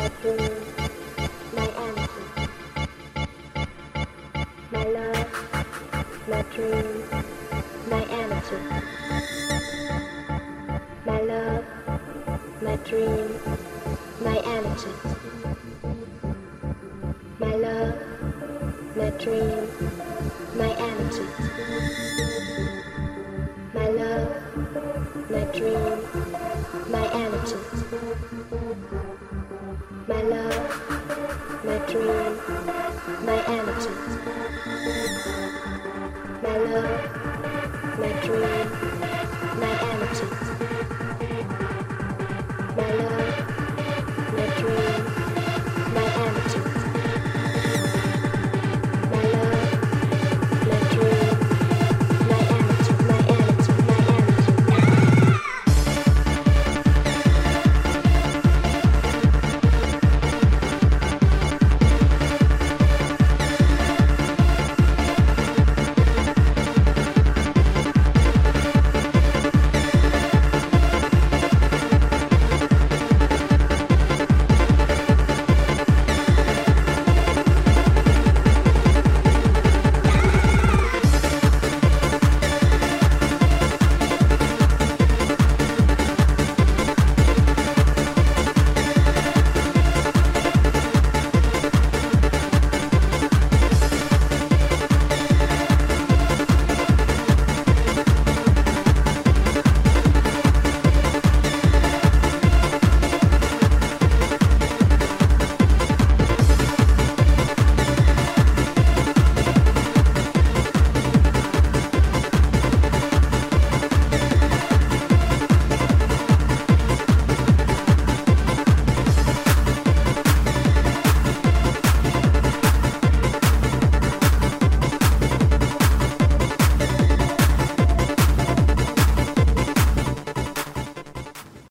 dream, my energy, my love, my dream, my energy, my love, my dream, my energy, my love, my dream, my energy, my love, my dream, my energy, my love, my dream, my energy, my love, my dream, my energy.